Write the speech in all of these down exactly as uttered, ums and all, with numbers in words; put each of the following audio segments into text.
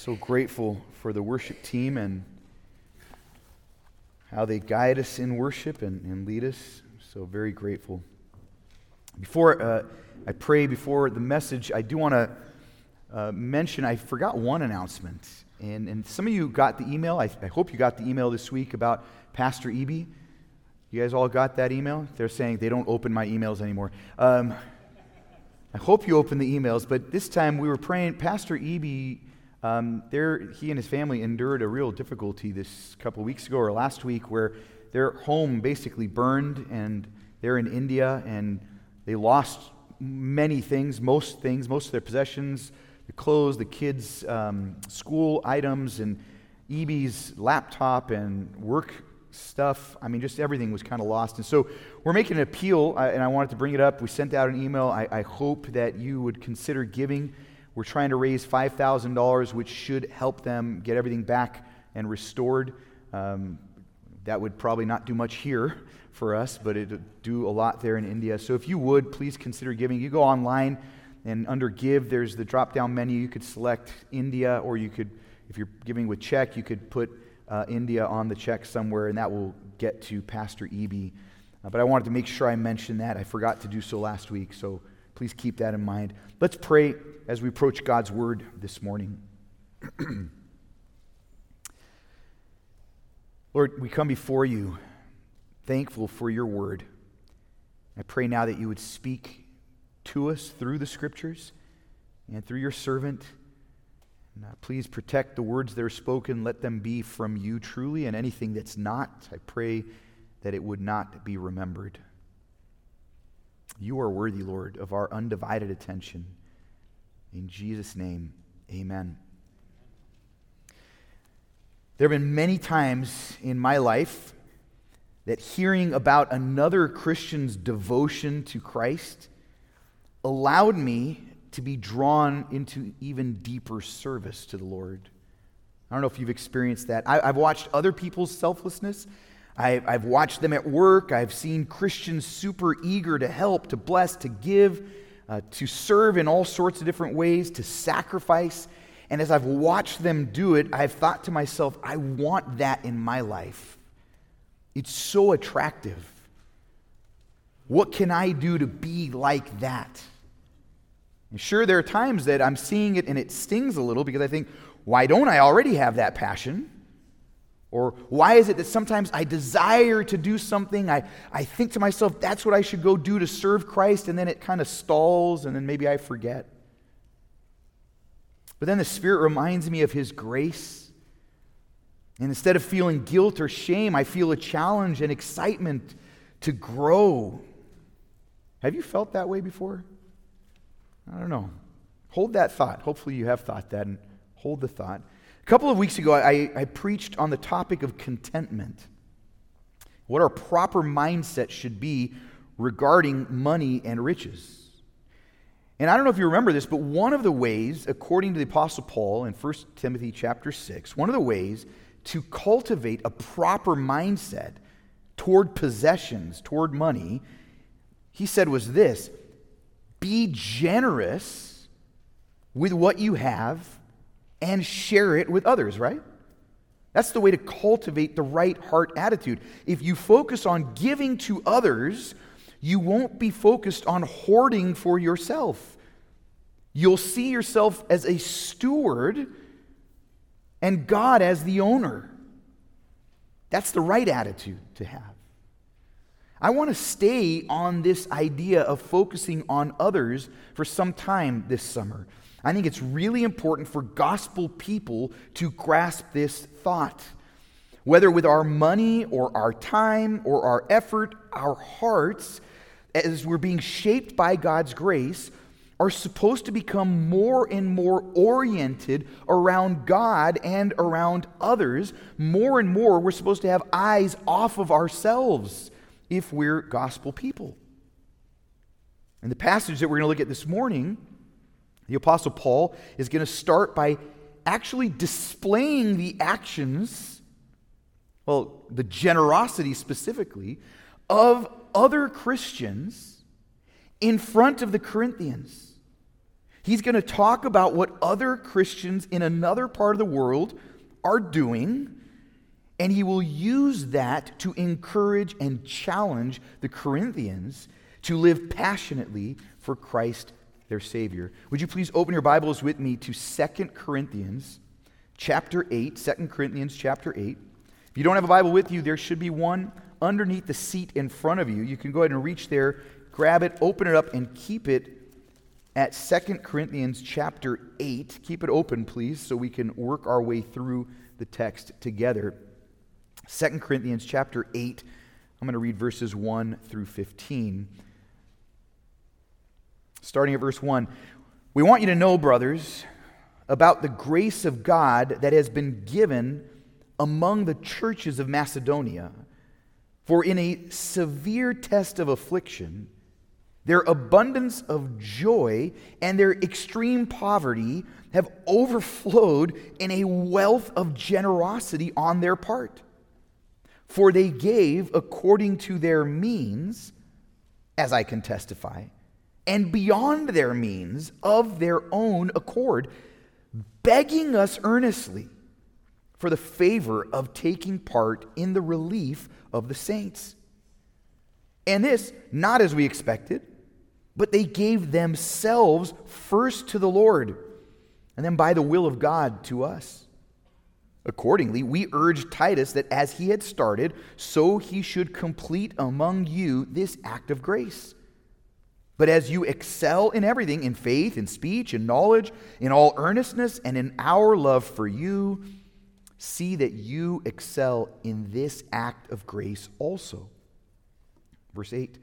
So grateful for the worship team and how they guide us in worship and, and lead us. So very grateful. Before uh, I pray, before the message, I do want to uh, mention, I forgot one announcement. And, and some of you got the email. I, I hope you got the email this week about Pastor Eby. You guys all got that email? They're saying they don't open my emails anymore. Um, I hope you opened the emails, but this time we were praying. Pastor Eby, um, there, he and his family endured a real difficulty this couple of weeks ago or last week where their home basically burned, and they're in India, and they lost many things, most things, most of their possessions, the clothes, the kids' um, school items, and Eby's laptop and work stuff. I mean, just everything was kind of lost. And so we're making an appeal, uh, and I wanted to bring it up. We sent out an email. I, I hope that you would consider giving. We're trying to raise five thousand dollars, which should help them get everything back and restored. Um, that would probably not do much here for us, but it would do a lot there in India. So if you would, please consider giving. You go online, and under Give, there's the drop-down menu. You could select India, or you could, if you're giving with check, you could put Uh, India on the check somewhere, and that will get to Pastor Eby. Uh, but I wanted to make sure I mentioned that. I forgot to do so last week, so please keep that in mind. Let's pray as we approach God's Word this morning. Lord, we come before you thankful for your Word. I pray now that you would speak to us through the Scriptures and through your servant. And, uh, please protect the words that are spoken. Let them be from you truly, and anything that's not, I pray that it would not be remembered. You are worthy, Lord, of our undivided attention. In Jesus' name, amen. There have been many times in my life that hearing about another Christian's devotion to Christ allowed me to be drawn into even deeper service to the Lord. I don't know if you've experienced that. I, I've watched other people's selflessness. I, I've watched them at work. I've seen Christians super eager to help, to bless, to give, uh, to serve in all sorts of different ways, to sacrifice. And as I've watched them do it, I've thought to myself, I want that in my life. It's so attractive. What can I do to be like that? And sure, there are times that I'm seeing it and it stings a little because I think, why don't I already have that passion? Or why is it that sometimes I desire to do something, I, I think to myself, that's what I should go do to serve Christ, and then it kind of stalls, and then maybe I forget. But then the Spirit reminds me of His grace, and instead of feeling guilt or shame, I feel a challenge and excitement to grow. Have you felt that way before? I don't know. Hold that thought. Hopefully you have thought that, and hold the thought. A couple of weeks ago, I, I preached on the topic of contentment, what our proper mindset should be regarding money and riches. And I don't know if you remember this, but one of the ways, according to the Apostle Paul in First Timothy chapter six, one of the ways to cultivate a proper mindset toward possessions, toward money, he said was this: be generous with what you have and share it with others, right? That's the way to cultivate the right heart attitude. If you focus on giving to others, you won't be focused on hoarding for yourself. You'll see yourself as a steward and God as the owner. That's the right attitude to have. I want to stay on this idea of focusing on others for some time this summer. I think it's really important for gospel people to grasp this thought. Whether with our money or our time or our effort, our hearts, as we're being shaped by God's grace, are supposed to become more and more oriented around God and around others. More and more, we're supposed to have eyes off of ourselves if we're gospel people. In the passage that we're going to look at this morning, the Apostle Paul is going to start by actually displaying the actions, well, the generosity specifically, of other Christians in front of the Corinthians. He's going to talk about what other Christians in another part of the world are doing, and he will use that to encourage and challenge the Corinthians to live passionately for Christ, their Savior. Would you please open your Bibles with me to Second Corinthians chapter eight, Second Corinthians chapter eight. If you don't have a Bible with you, there should be one underneath the seat in front of you. You can go ahead and reach there, grab it, open it up, and keep it at Second Corinthians chapter eight. Keep it open, please, so we can work our way through the text together. Second Corinthians chapter eight, I'm going to read verses one through fifteen. Starting at verse one, we want you to know, brothers, about the grace of God that has been given among the churches of Macedonia. For in a severe test of affliction, their abundance of joy and their extreme poverty have overflowed in a wealth of generosity on their part. For they gave according to their means, as I can testify, and beyond their means of their own accord, begging us earnestly for the favor of taking part in the relief of the saints. And this, not as we expected, but they gave themselves first to the Lord, and then by the will of God to us. Accordingly, we urged Titus that as he had started, so he should complete among you this act of grace. But as you excel in everything, in faith, in speech, in knowledge, in all earnestness, and in our love for you, see that you excel in this act of grace also. Verse eight,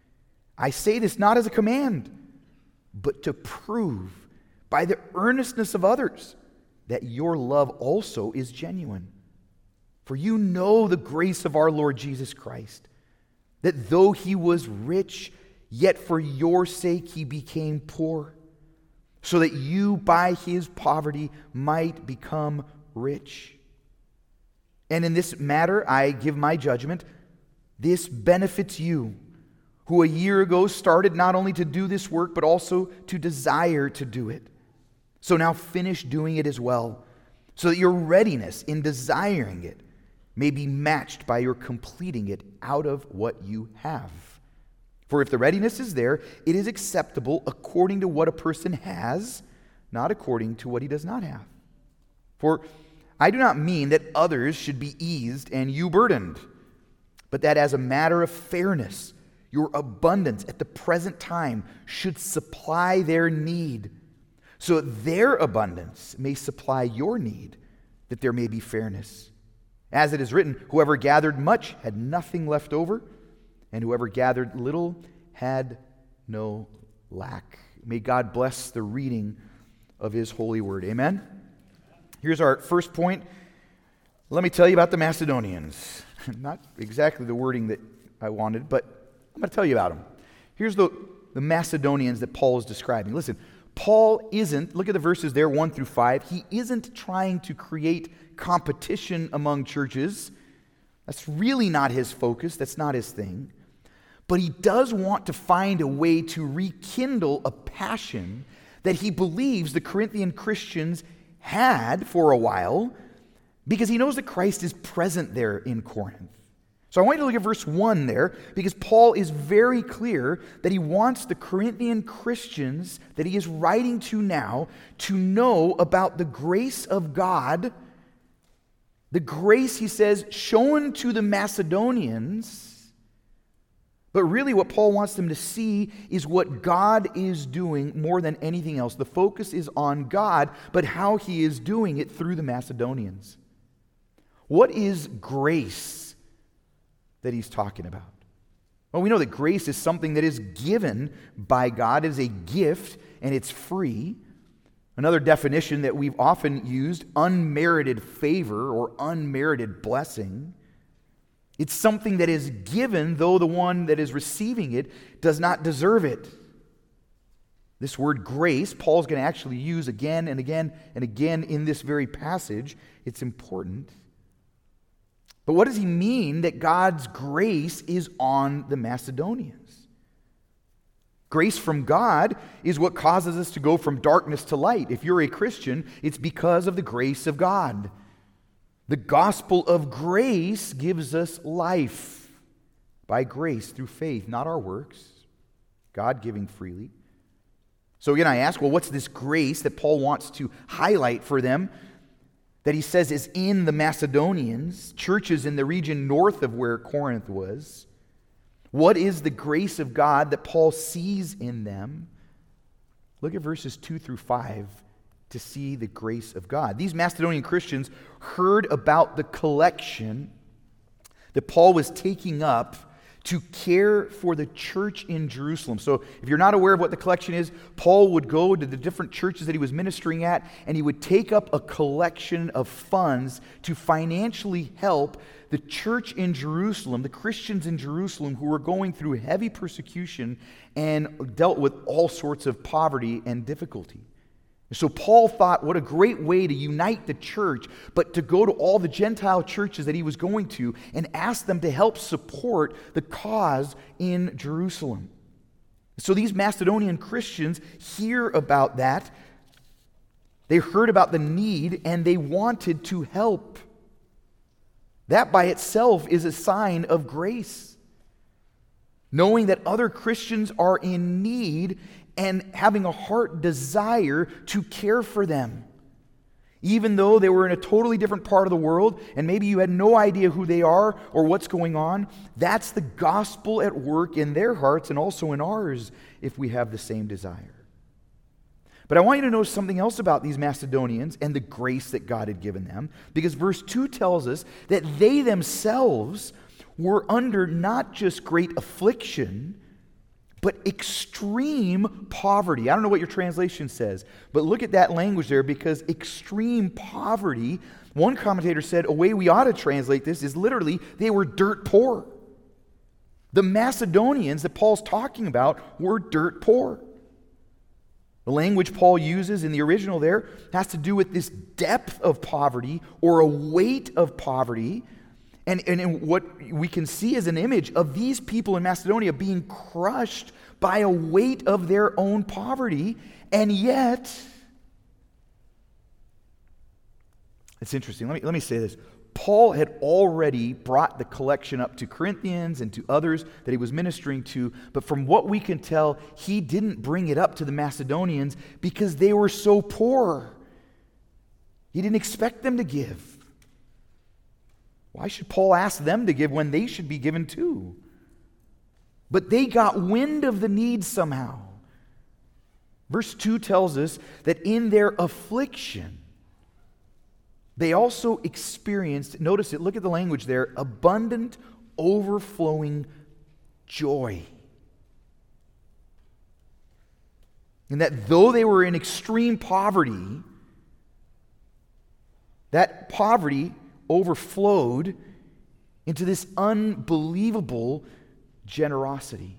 I say this not as a command, but to prove by the earnestness of others that your love also is genuine. For you know the grace of our Lord Jesus Christ, that though he was rich, yet for your sake he became poor, so that you by his poverty might become rich. And in this matter I give my judgment. This benefits you, who a year ago started not only to do this work, but also to desire to do it. So now finish doing it as well, so that your readiness in desiring it may be matched by your completing it out of what you have. For if the readiness is there, it is acceptable according to what a person has, not according to what he does not have. For I do not mean that others should be eased and you burdened, but that as a matter of fairness, your abundance at the present time should supply their need, so that their abundance may supply your need, that there may be fairness. As it is written, whoever gathered much had nothing left over, and whoever gathered little had no lack. May God bless the reading of his holy word. Amen? Here's our first point. Let me tell you about the Macedonians. Not exactly the wording that I wanted, but I'm going to tell you about them. Here's the, the Macedonians that Paul is describing. Listen, Paul isn't, look at the verses there, one through five. He isn't trying to create competition among churches. That's really not his focus. That's not his thing. But he does want to find a way to rekindle a passion that he believes the Corinthian Christians had for a while, because he knows that Christ is present there in Corinth. So I want you to look at verse one there, because Paul is very clear that he wants the Corinthian Christians that he is writing to now to know about the grace of God, the grace, he says, shown to the Macedonians. But really what Paul wants them to see is what God is doing more than anything else. The focus is on God, but how he is doing it through the Macedonians. What is grace that he's talking about? Well, we know that grace is something that is given by God. It is a gift, and it's free. Another definition that we've often used, unmerited favor or unmerited blessing. It's something that is given, though the one that is receiving it does not deserve it. This word grace, Paul's going to actually use again and again and again in this very passage. It's important. But what does he mean that God's grace is on the Macedonians? Grace from God is what causes us to go from darkness to light. If you're a Christian, it's because of the grace of God. The gospel of grace gives us life by grace through faith, not our works. God giving freely. So again, I ask, well, what's this grace that Paul wants to highlight for them that he says is in the Macedonians, churches in the region north of where Corinth was? What is the grace of God that Paul sees in them? Look at verses two through five to see the grace of God. These Macedonian Christians heard about the collection that Paul was taking up to care for the church in Jerusalem. So if you're not aware of what the collection is, Paul would go to the different churches that he was ministering at, and he would take up a collection of funds to financially help the church in Jerusalem, the Christians in Jerusalem who were going through heavy persecution and dealt with all sorts of poverty and difficulty. So Paul thought, what a great way to unite the church, but to go to all the Gentile churches that he was going to and ask them to help support the cause in Jerusalem. So these Macedonian Christians hear about that. They heard about the need and they wanted to help. That by itself is a sign of grace. Knowing that other Christians are in need and having a heart desire to care for them. Even though they were in a totally different part of the world, and maybe you had no idea who they are or what's going on, that's the gospel at work in their hearts and also in ours if we have the same desire. But I want you to know something else about these Macedonians and the grace that God had given them, because verse two tells us that they themselves were under not just great affliction, but extreme poverty. I don't know what your translation says, but look at that language there, because extreme poverty, one commentator said, a way we ought to translate this is literally they were dirt poor. The Macedonians that Paul's talking about were dirt poor. The language Paul uses in the original there has to do with this depth of poverty or a weight of poverty. And, and, and what we can see is an image of these people in Macedonia being crushed by a weight of their own poverty. And yet, it's interesting. Let me, let me say this. Paul had already brought the collection up to Corinthians and to others that he was ministering to. But from what we can tell, he didn't bring it up to the Macedonians because they were so poor. He didn't expect them to give. Why should Paul ask them to give when they should be given too? But they got wind of the need somehow. Verse two tells us that in their affliction, they also experienced, notice it, look at the language there, abundant, overflowing joy. And that though they were in extreme poverty, that poverty overflowed into this unbelievable generosity.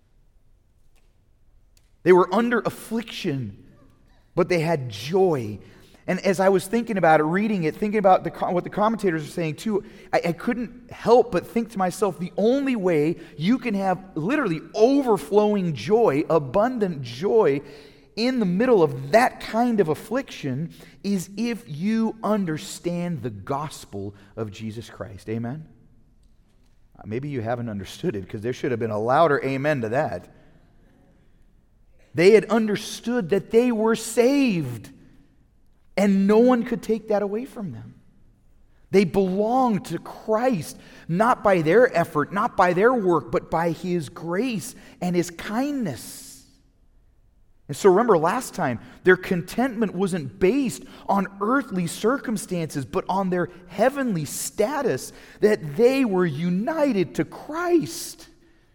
They were under affliction, but they had joy. And as I was thinking about it, reading it, thinking about the, what the commentators are saying too, I, I couldn't help but think to myself, the only way you can have literally overflowing joy, abundant joy, in the middle of that kind of affliction is if you understand the gospel of Jesus Christ. Amen? Maybe you haven't understood it, because there should have been a louder amen to that. They had understood that they were saved, and no one could take that away from them. They belonged to Christ, not by their effort, not by their work, but by His grace and His kindness. And so remember last time, their contentment wasn't based on earthly circumstances, but on their heavenly status, that they were united to Christ.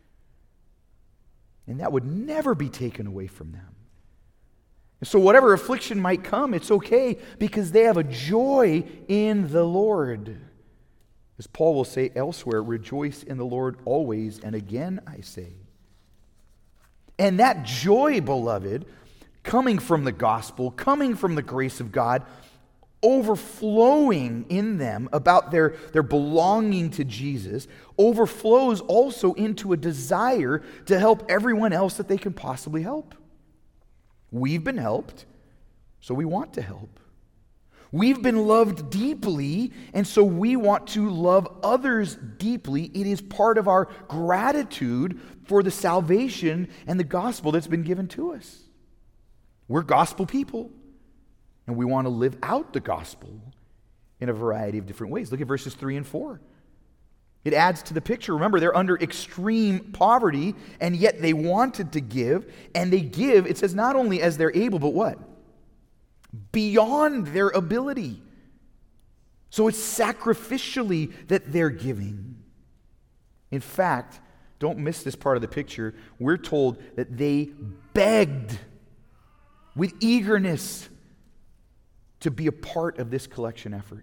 And that would never be taken away from them. And so whatever affliction might come, it's okay, because they have a joy in the Lord. As Paul will say elsewhere, rejoice in the Lord always, and again I say. And that joy, beloved, coming from the gospel, coming from the grace of God, overflowing in them about their, their belonging to Jesus, overflows also into a desire to help everyone else that they can possibly help. We've been helped, so we want to help. We've been loved deeply, and so we want to love others deeply. It is part of our gratitude for the salvation and the gospel that's been given to us. We're gospel people. And we want to live out the gospel in a variety of different ways. Look at verses three and four. It adds to the picture. Remember, they're under extreme poverty, and yet they wanted to give. And they give, it says, not only as they're able, but what? Beyond their ability. So it's sacrificially that they're giving. In fact, don't miss this part of the picture. We're told that they begged with eagerness to be a part of this collection effort.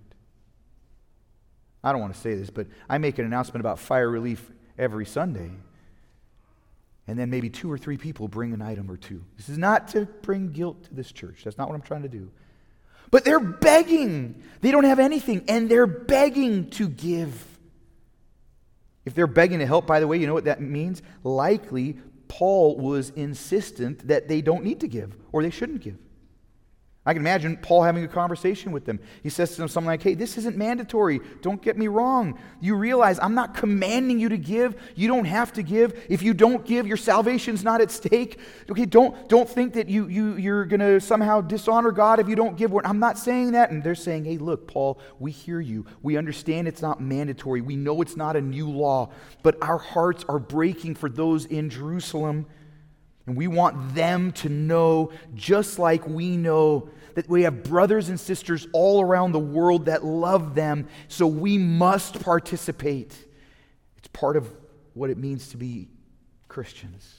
I don't want to say this, but I make an announcement about fire relief every Sunday. And then maybe two or three people bring an item or two. This is not to bring guilt to this church. That's not what I'm trying to do. But they're begging. They don't have anything, and they're begging to give. If they're begging to help, by the way, you know what that means? Likely, Paul was insistent that they don't need to give, or they shouldn't give. I can imagine Paul having a conversation with them. He says to them something like, hey, this isn't mandatory. Don't get me wrong. You realize I'm not commanding you to give. You don't have to give. If you don't give, your salvation's not at stake. Okay, don't, don't think that you, you, you're going to somehow dishonor God if you don't give. I'm not saying that. And they're saying, hey, look, Paul, we hear you. We understand it's not mandatory. We know it's not a new law. But our hearts are breaking for those in Jerusalem. And we want them to know, just like we know, that we have brothers and sisters all around the world that love them, so we must participate. It's part of what it means to be Christians.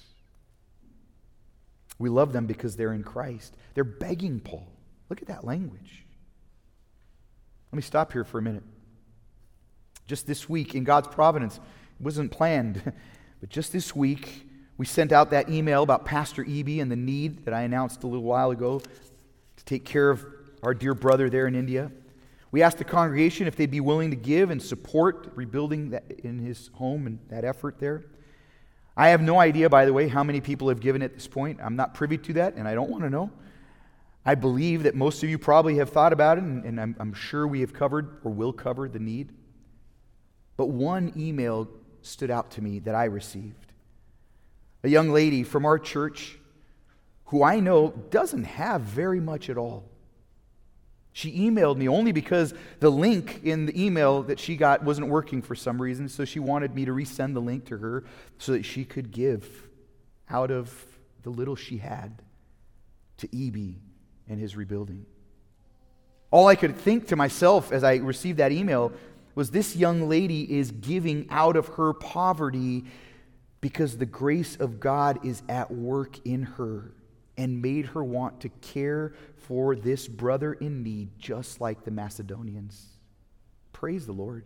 We love them because they're in Christ. They're begging Paul. Look at that language. Let me stop here for a minute. Just this week, in God's providence, it wasn't planned, but just this week, we sent out that email about Pastor Eby and the need that I announced a little while ago to take care of our dear brother there in India. We asked the congregation if they'd be willing to give and support rebuilding that in his home and that effort there. I have no idea, by the way, how many people have given at this point. I'm not privy to that, and I don't want to know. I believe that most of you probably have thought about it, and, and I'm, I'm sure we have covered or will cover the need. But one email stood out to me that I received. A young lady from our church who I know doesn't have very much at all. She emailed me only because the link in the email that she got wasn't working for some reason, so she wanted me to resend the link to her so that she could give out of the little she had to Eby and his rebuilding. All I could think to myself as I received that email was, this young lady is giving out of her poverty because the grace of God is at work in her and made her want to care for this brother in need, just like the Macedonians. Praise the Lord.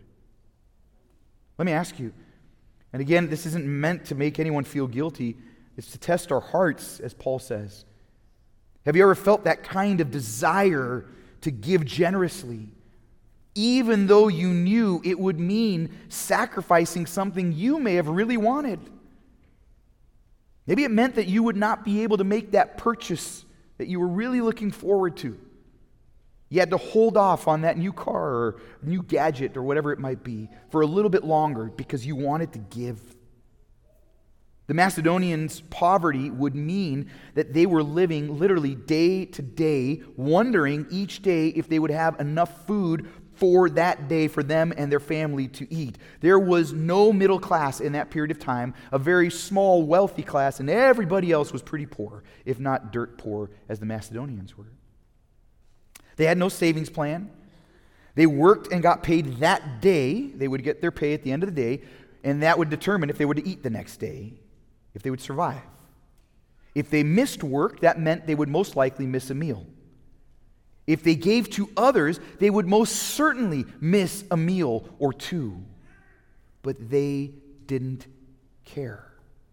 Let me ask you, and again, this isn't meant to make anyone feel guilty. It's to test our hearts, as Paul says. Have you ever felt that kind of desire to give generously, even though you knew it would mean sacrificing something you may have really wanted? Maybe it meant that you would not be able to make that purchase that you were really looking forward to. You had to hold off on that new car or new gadget or whatever it might be for a little bit longer because you wanted to give. The Macedonians' poverty would mean that they were living literally day to day, wondering each day if they would have enough food for that day for them and their family to eat. There was no middle class in that period of time, a very small, wealthy class, and everybody else was pretty poor, if not dirt poor, as the Macedonians were. They had no savings plan. They worked and got paid that day. They would get their pay at the end of the day, and that would determine if they were to eat the next day, if they would survive. If they missed work, that meant they would most likely miss a meal. If they gave to others, they would most certainly miss a meal or two. But they didn't care.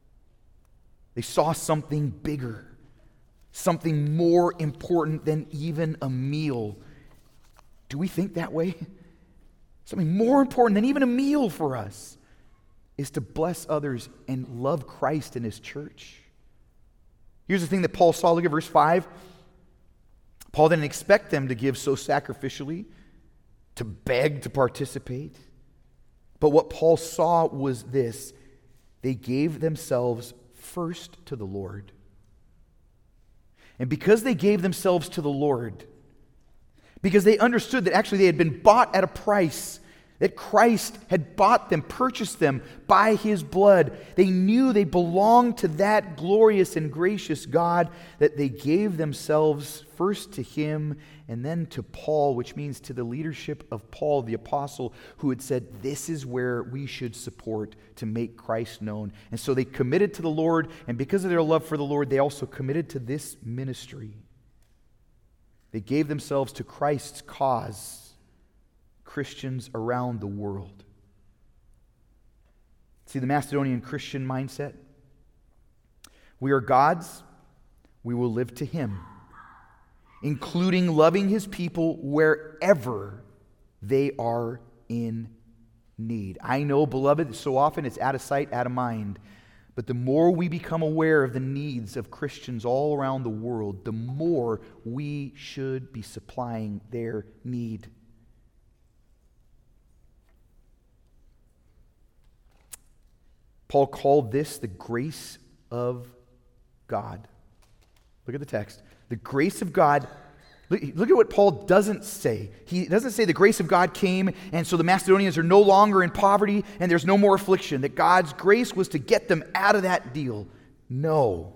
They saw something bigger, something more important than even a meal. Do we think that way? Something more important than even a meal for us is to bless others and love Christ and his church. Here's the thing that Paul saw. Look at verse five. Paul didn't expect them to give so sacrificially, to beg to participate. But what Paul saw was this: they gave themselves first to the Lord. And because they gave themselves to the Lord, because they understood that actually they had been bought at a price, that Christ had bought them, purchased them by his blood, they knew they belonged to that glorious and gracious God, that they gave themselves first to him and then to Paul, which means to the leadership of Paul the apostle, who had said, this is where we should support to make Christ known. And so they committed to the Lord, and because of their love for the Lord, they also committed to this ministry. They gave themselves to Christ's cause, Christians around the world. See the Macedonian Christian mindset? We are God's, we will live to him, including loving his people wherever they are in need. I know, beloved, so often it's out of sight, out of mind. But the more we become aware of the needs of Christians all around the world, the more we should be supplying their need. Paul called this the grace of God. Look at the text. The grace of God. Look, look at what Paul doesn't say. He doesn't say the grace of God came and so the Macedonians are no longer in poverty and there's no more affliction, that God's grace was to get them out of that deal. No.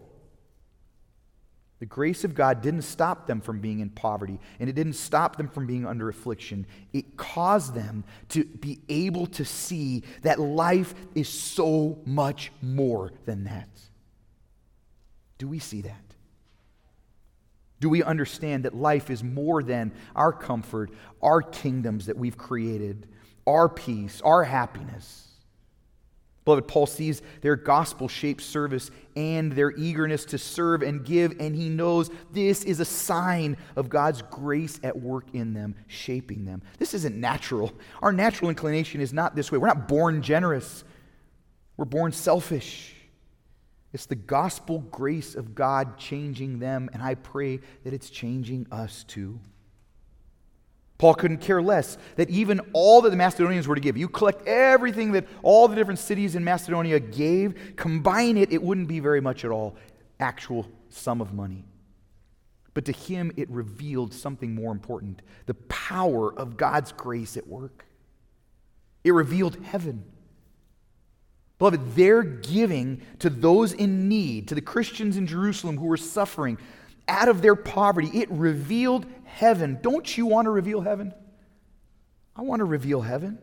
The grace of God didn't stop them from being in poverty, and it didn't stop them from being under affliction. It caused them to be able to see that life is so much more than that. Do we see that? Do we understand that life is more than our comfort, our kingdoms that we've created, our peace, our happiness? Beloved, Paul sees their gospel-shaped service and their eagerness to serve and give, and he knows this is a sign of God's grace at work in them, shaping them. This isn't natural. Our natural inclination is not this way. We're not born generous. We're born selfish. It's the gospel grace of God changing them, and I pray that it's changing us too. Paul couldn't care less that even all that the Macedonians were to give, you collect everything that all the different cities in Macedonia gave, combine it, it wouldn't be very much at all, actual sum of money. But to him, it revealed something more important, the power of God's grace at work. It revealed heaven. Beloved, their giving to those in need, to the Christians in Jerusalem who were suffering out of their poverty, it revealed heaven. Don't you want to reveal heaven? I want to reveal heaven.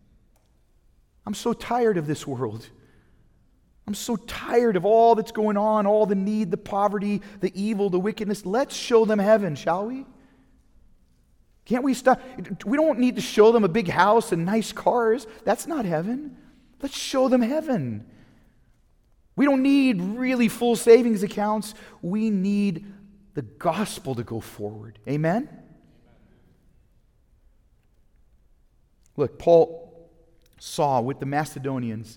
I'm so tired of this world. I'm so tired of all that's going on, all the need, the poverty, the evil, the wickedness. Let's show them heaven, shall we? Can't we stop? We don't need to show them a big house and nice cars. That's not heaven. Let's show them heaven. We don't need really full savings accounts. We need the gospel to go forward. Amen? Look, Paul saw with the Macedonians,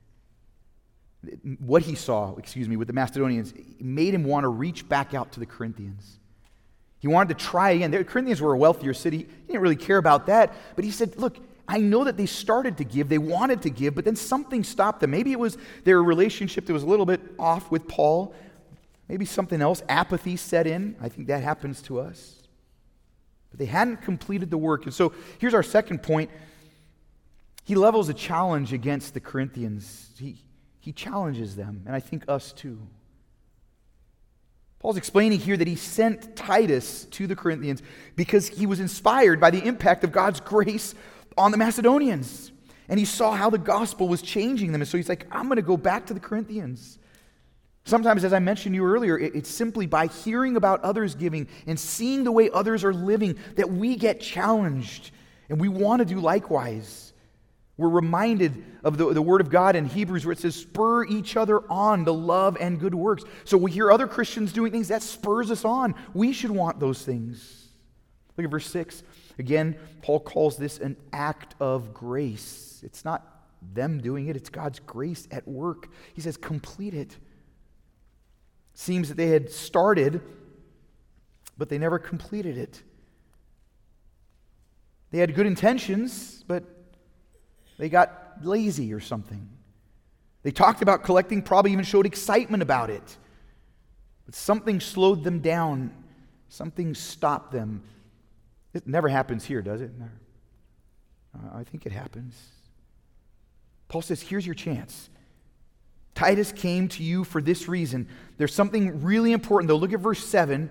what he saw, excuse me, with the Macedonians, made him want to reach back out to the Corinthians. He wanted to try again. The Corinthians were a wealthier city. He didn't really care about that. But he said, look, I know that they started to give, they wanted to give, but then something stopped them. Maybe it was their relationship that was a little bit off with Paul. Maybe something else, apathy set in. I think that happens to us. But they hadn't completed the work. And so here's our second point. He levels a challenge against the Corinthians. He, he challenges them, and I think us too. Paul's explaining here that he sent Titus to the Corinthians because he was inspired by the impact of God's grace on the Macedonians. And he saw how the gospel was changing them. And so he's like, I'm going to go back to the Corinthians. Sometimes, as I mentioned to you earlier, it's simply by hearing about others giving and seeing the way others are living that we get challenged. And we want to do likewise. We're reminded of the, the Word of God in Hebrews where it says, spur each other on to love and good works. So we hear other Christians doing things, that spurs us on. We should want those things. Look at verse six. Again, Paul calls this an act of grace. It's not them doing it, it's God's grace at work. He says, complete it. Seems that they had started, but they never completed it. They had good intentions, but they got lazy or something. They talked about collecting, probably even showed excitement about it. But something slowed them down. Something stopped them. It never happens here, does it? Never. Uh, I think it happens. Paul says, here's your chance. Titus came to you for this reason. There's something really important, though. Look at verse seven.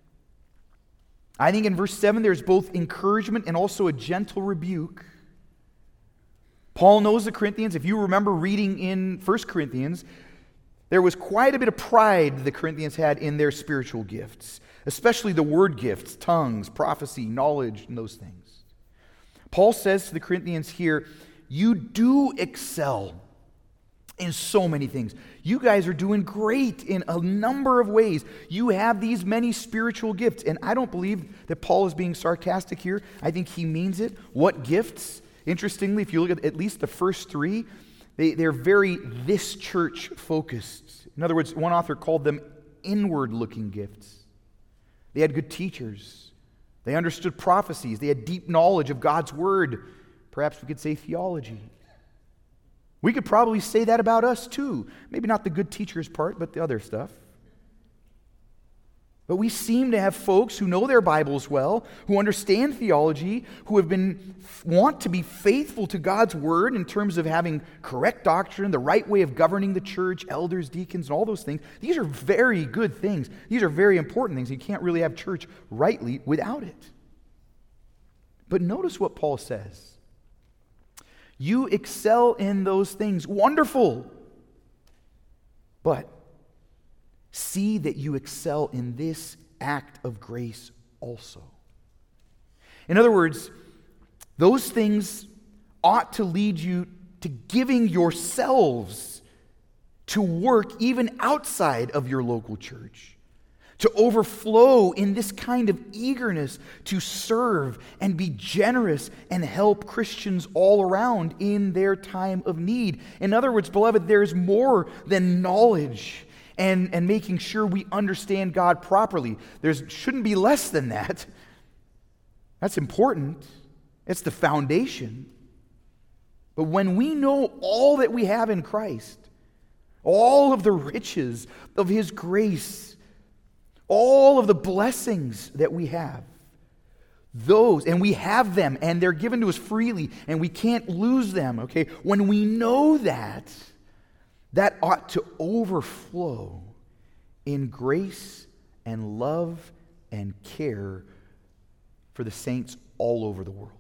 I think in verse seven there's both encouragement and also a gentle rebuke. Paul knows the Corinthians. If you remember reading in First Corinthians, there was quite a bit of pride the Corinthians had in their spiritual gifts, especially the word gifts, tongues, prophecy, knowledge, and those things. Paul says to the Corinthians here, you do excel in so many things. You guys are doing great in a number of ways. You have these many spiritual gifts. And I don't believe that Paul is being sarcastic here. I think he means it. What gifts? Interestingly, if you look at at least the first three, they, they're very this church focused. In other words, one author called them inward-looking gifts. They had good teachers. They understood prophecies. They had deep knowledge of God's word. Perhaps we could say theology. We could probably say that about us too. Maybe not the good teachers part, but the other stuff. But we seem to have folks who know their Bibles well, who understand theology, who have been want to be faithful to God's word in terms of having correct doctrine, the right way of governing the church, elders, deacons, and all those things. These are very good things. These are very important things. You can't really have church rightly without it. But notice what Paul says. You excel in those things. Wonderful. But see that you excel in this act of grace also. In other words, those things ought to lead you to giving yourselves to work even outside of your local church, to overflow in this kind of eagerness to serve and be generous and help Christians all around in their time of need. In other words, beloved, there's more than knowledge and, and making sure we understand God properly. There shouldn't be less than that. That's important. It's the foundation. But when we know all that we have in Christ, all of the riches of His grace, all of the blessings that we have, those, and we have them, and they're given to us freely, and we can't lose them, okay? When we know that, that ought to overflow in grace and love and care for the saints all over the world.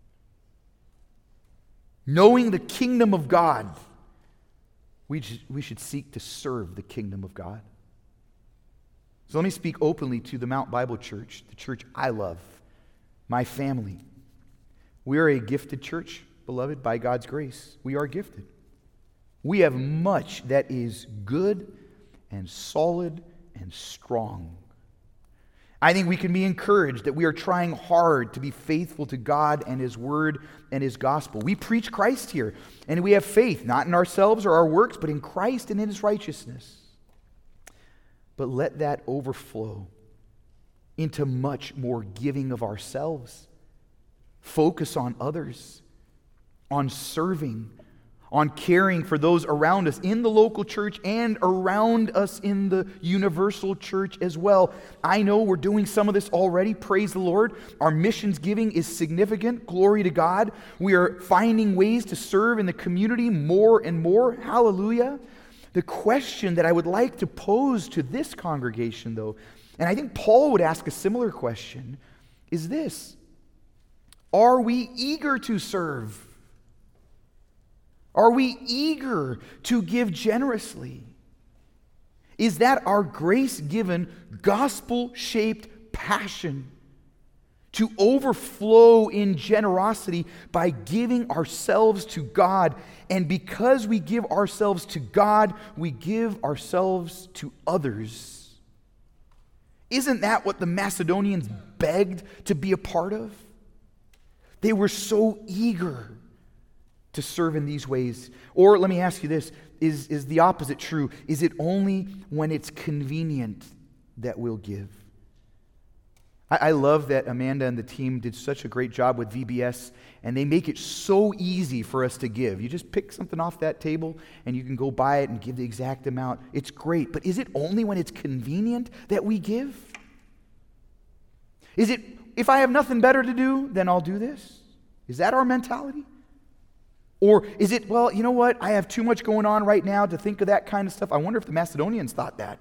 Knowing the kingdom of God, we should, we should seek to serve the kingdom of God. So let me speak openly to the Mount Bible Church, the church I love, my family. We are a gifted church, beloved, by God's grace. We are gifted. We have much that is good and solid and strong. I think we can be encouraged that we are trying hard to be faithful to God and His Word and His gospel. We preach Christ here, and we have faith, not in ourselves or our works, but in Christ and in His righteousness. But let that overflow into much more giving of ourselves. Focus on others, on serving, on caring for those around us in the local church and around us in the universal church as well. I know we're doing some of this already. Praise the Lord. Our missions giving is significant. Glory to God. We are finding ways to serve in the community more and more. Hallelujah. The question that I would like to pose to this congregation, though, and I think Paul would ask a similar question, is this: are we eager to serve? Are we eager to give generously? Is that our grace-given, gospel-shaped passion to overflow in generosity by giving ourselves to God? And because we give ourselves to God, we give ourselves to others. Isn't that what the Macedonians begged to be a part of? They were so eager to serve in these ways. Or let me ask you this, is, is the opposite true? Is it only when it's convenient that we'll give? I, I love that Amanda and the team did such a great job with V B S, and they make it so easy for us to give. You just pick something off that table, and you can go buy it and give the exact amount. It's great, but is it only when it's convenient that we give? Is it, if I have nothing better to do, then I'll do this? Is that our mentality? Or is it, well, you know what, I have too much going on right now to think of that kind of stuff. I wonder if the Macedonians thought that.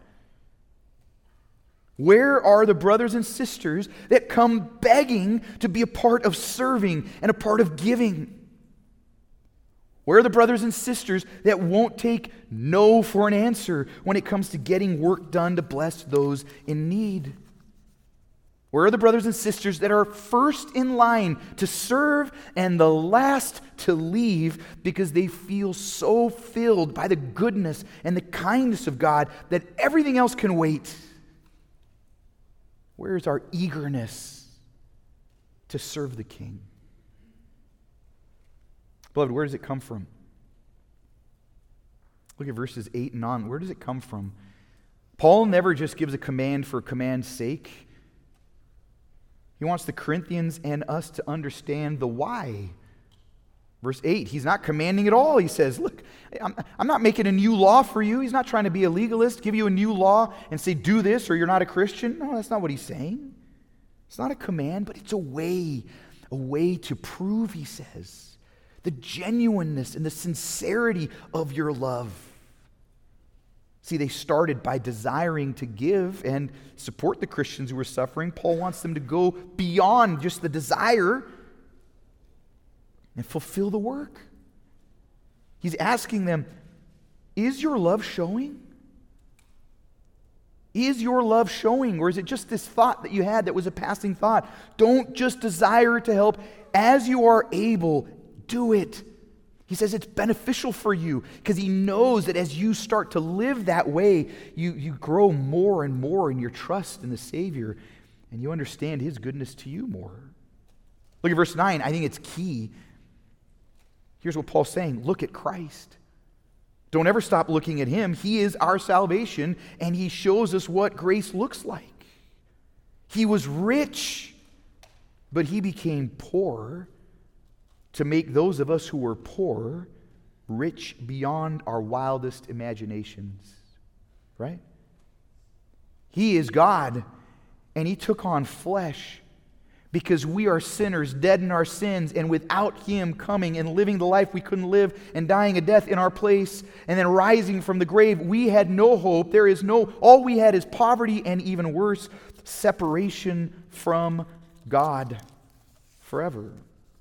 Where are the brothers and sisters that come begging to be a part of serving and a part of giving? Where are the brothers and sisters that won't take no for an answer when it comes to getting work done to bless those in need? Where are the brothers and sisters that are first in line to serve and the last to leave because they feel so filled by the goodness and the kindness of God that everything else can wait? Where is our eagerness to serve the King? Beloved, where does it come from? Look at verses eight and on. Where does it come from? Paul never just gives a command for command's sake. He wants the Corinthians and us to understand the why. Verse eight, he's not commanding at all. He says, look, I'm, I'm not making a new law for you. He's not trying to be a legalist, give you a new law and say, do this or you're not a Christian. No, that's not what he's saying. It's not a command, but it's a way, a way to prove, he says, the genuineness and the sincerity of your love. See, they started by desiring to give and support the Christians who were suffering. Paul wants them to go beyond just the desire and fulfill the work. He's asking them, is your love showing? Is your love showing? Or is it just this thought that you had that was a passing thought? Don't just desire to help. As you are able, do it. He says it's beneficial for you because he knows that as you start to live that way, you, you grow more and more in your trust in the Savior, and you understand his goodness to you more. Look at verse nine. I think it's key. Here's what Paul's saying. Look at Christ. Don't ever stop looking at him. He is our salvation, and he shows us what grace looks like. He was rich, but he became poor to make those of us who were poor rich beyond our wildest imaginations. Right? He is God, and he took on flesh because we are sinners, dead in our sins, and without him coming and living the life we couldn't live and dying a death in our place and then rising from the grave, we had no hope. There is no, all we had is poverty and even worse, separation from God forever.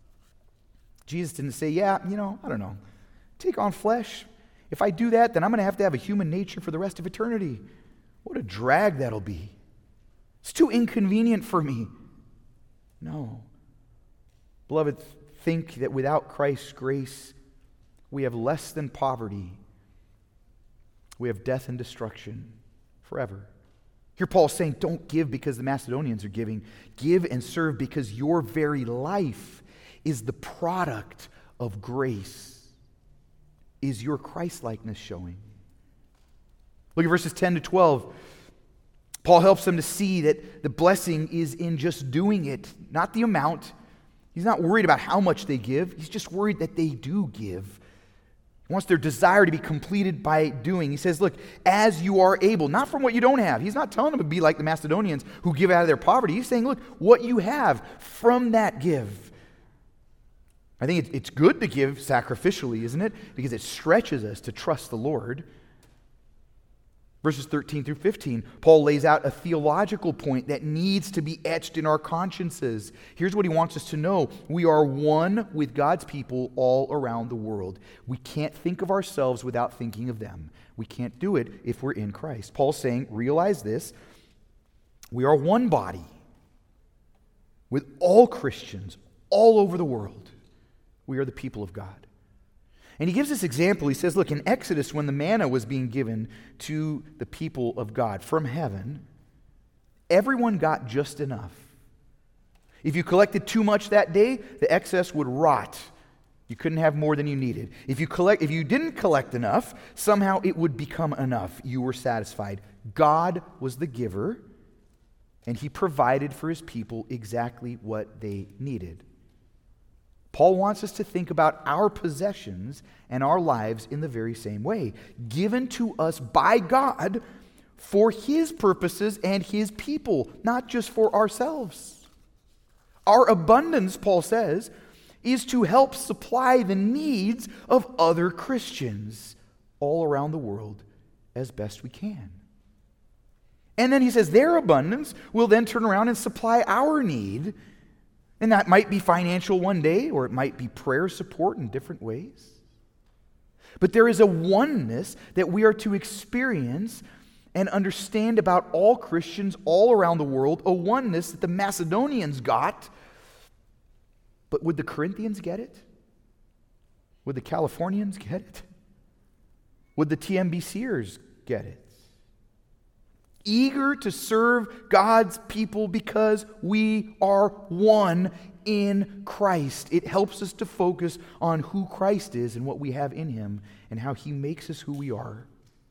Jesus didn't say, yeah, you know, I don't know, take on flesh. If I do that, then I'm going to have to have a human nature for the rest of eternity. What a drag that'll be. It's too inconvenient for me. No. Beloved, think that without Christ's grace, we have less than poverty. We have death and destruction forever. Here Paul's saying, don't give because the Macedonians are giving. Give and serve because your very life is the product of grace. Is your Christ-likeness showing? Look at verses ten to twelve. Paul helps them to see that the blessing is in just doing it, not the amount. He's not worried about how much they give. He's just worried that they do give. He wants their desire to be completed by doing. He says, look, as you are able, not from what you don't have. He's not telling them to be like the Macedonians who give out of their poverty. He's saying, look, what you have, from that give. I think it's good to give sacrificially, isn't it? Because it stretches us to trust the Lord. Verses thirteen through fifteen, Paul lays out a theological point that needs to be etched in our consciences. Here's what he wants us to know. We are one with God's people all around the world. We can't think of ourselves without thinking of them. We can't do it if we're in Christ. Paul's saying, realize this, we are one body with all Christians all over the world. We are the people of God. And he gives this example. He says, look, in Exodus, when the manna was being given to the people of God from heaven, everyone got just enough. If you collected too much that day, the excess would rot. You couldn't have more than you needed. If you collect, if you didn't collect enough, somehow it would become enough. You were satisfied. God was the giver, and he provided for his people exactly what they needed. Paul wants us to think about our possessions and our lives in the very same way, given to us by God for his purposes and his people, not just for ourselves. Our abundance, Paul says, is to help supply the needs of other Christians all around the world as best we can. And then he says their abundance will then turn around and supply our need. And that might be financial one day, or it might be prayer support in different ways. But there is a oneness that we are to experience and understand about all Christians all around the world, a oneness that the Macedonians got. But would the Corinthians get it? Would the Californians get it? Would the T M B Cers get it? Eager to serve God's people because we are one in Christ. It helps us to focus on who Christ is and what we have in him and how he makes us who we are.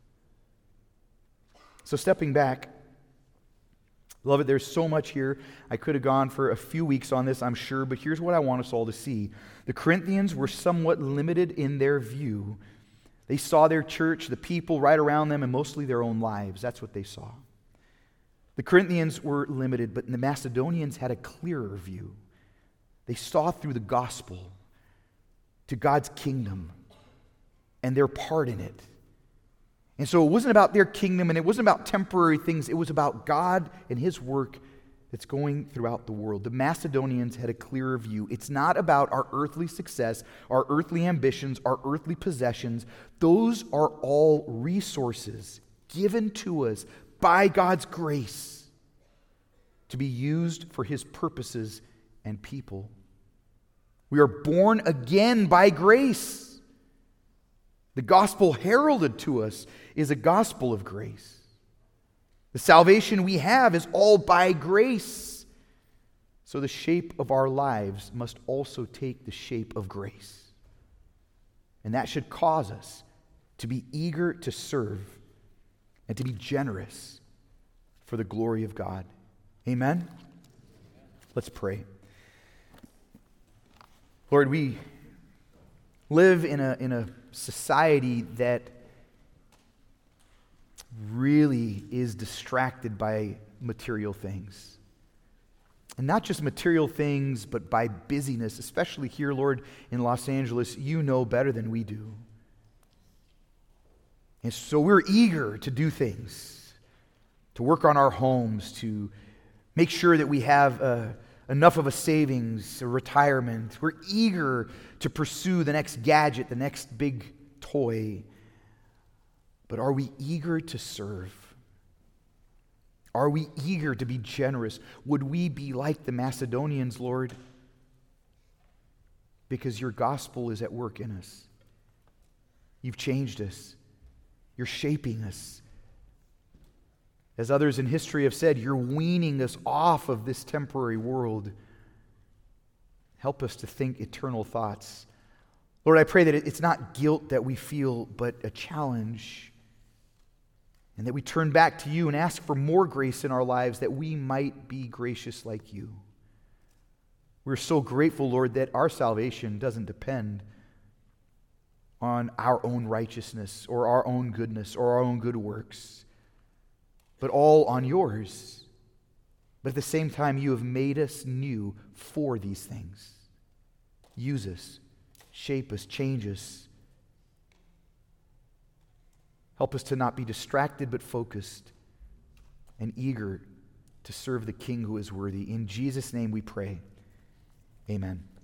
So stepping back, beloved, there's so much here. I could have gone for a few weeks on this, I'm sure, but here's what I want us all to see. The Corinthians were somewhat limited in their view. They saw their church, the people right around them, and mostly their own lives. That's what they saw. The Corinthians were limited, but the Macedonians had a clearer view. They saw through the gospel to God's kingdom and their part in it. And so it wasn't about their kingdom, and it wasn't about temporary things. It was about God and his work that's going throughout the world. The Macedonians had a clearer view. It's not about our earthly success, our earthly ambitions, our earthly possessions. Those are all resources given to us by God's grace to be used for his purposes and people. We are born again by grace. The gospel heralded to us is a gospel of grace. The salvation we have is all by grace. So the shape of our lives must also take the shape of grace. And that should cause us to be eager to serve and to be generous for the glory of God. Amen? Let's pray. Lord, we live in a, in a society that really is distracted by material things. And not just material things, but by busyness, especially here, Lord, in Los Angeles. You know better than we do. And so we're eager to do things, to work on our homes, to make sure that we have uh, enough of a savings, a retirement. We're eager to pursue the next gadget, the next big toy. But are we eager to serve? Are we eager to be generous? Would we be like the Macedonians, Lord? Because your gospel is at work in us. You've changed us. You're shaping us. As others in history have said, you're weaning us off of this temporary world. Help us to think eternal thoughts. Lord, I pray that it's not guilt that we feel, but a challenge. And that we turn back to you and ask for more grace in our lives that we might be gracious like you. We're so grateful, Lord, that our salvation doesn't depend on our own righteousness or our own goodness or our own good works, but all on yours. But at the same time, you have made us new for these things. Use us, shape us, change us. Help us to not be distracted but focused and eager to serve the King who is worthy. In Jesus' name we pray. Amen.